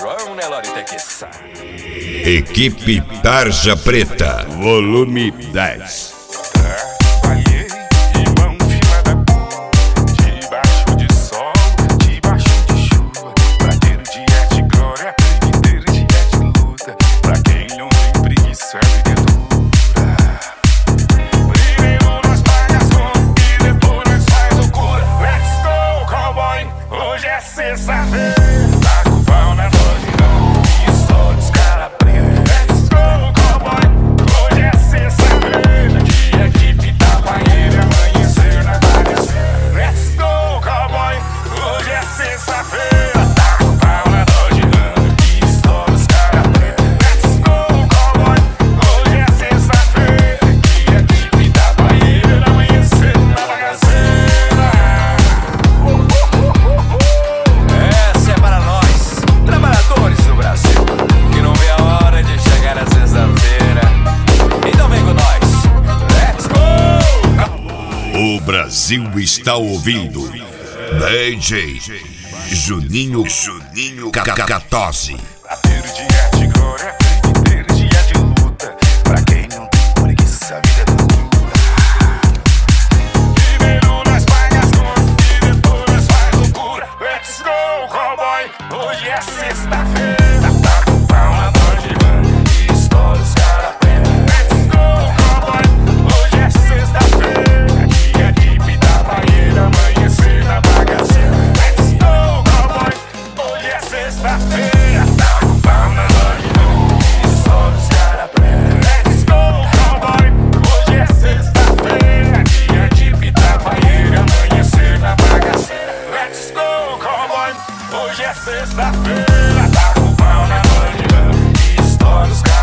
João Nelore Tequissa. Equipe Tarja Preta, volume 10. Trabalhei de mão firmada, debaixo de sol, debaixo de chuva, pra ter o dia de glória, pra ter o dia de luta, pra quem não tem preguiça, a vida é dura. Primeiro nós pagas conta e depois nós faz loucura. Let's go, cowboy, hoje é sexta-feira. Tá com o pau na loja e estoura os cara preto. Let's go, cowboy, hoje é sexta-feira. Dia de pitar banheiro, amanhecer na bagaceira. Let's go, cowboy, hoje é sexta-feira. Tá com o pau na loja e estoura os cara preto. Let's go, cowboy, hoje é sexta-feira. Dia de pitar banheiro, amanhecer na bagaceira. Essa é para nós, trabalhadores do Brasil, que não vê a hora de chegar a sexta-feira. Então vem com nós, let's go! O Brasil está ouvindo DJ Juninho Cacatose. Pra ter o dia de glória, pra ter o dia de luta, pra quem não tem preguiça, a vida é dura. Primeiro nós paga as contas e depois nós faz loucura. Let's go, cowboy, hoje é sexta-feira. Tá com o pau na mão e estoura os cara preta. Let's go, cowboy, hoje é sexta-feira. Dia de pitar banheiro, amanhecer na bagaceira. Let's go, cowboy, hoje é sexta-feira. Tá com o pau na mão e estoura os cara preta. Let's go, cowboy, hoje é sexta-feira. Dia de pitar banheiro, amanhecer na bagaceira. Let's go, cowboy, hoje é sexta-feira. Tá com o pau na mão e estoura os cara.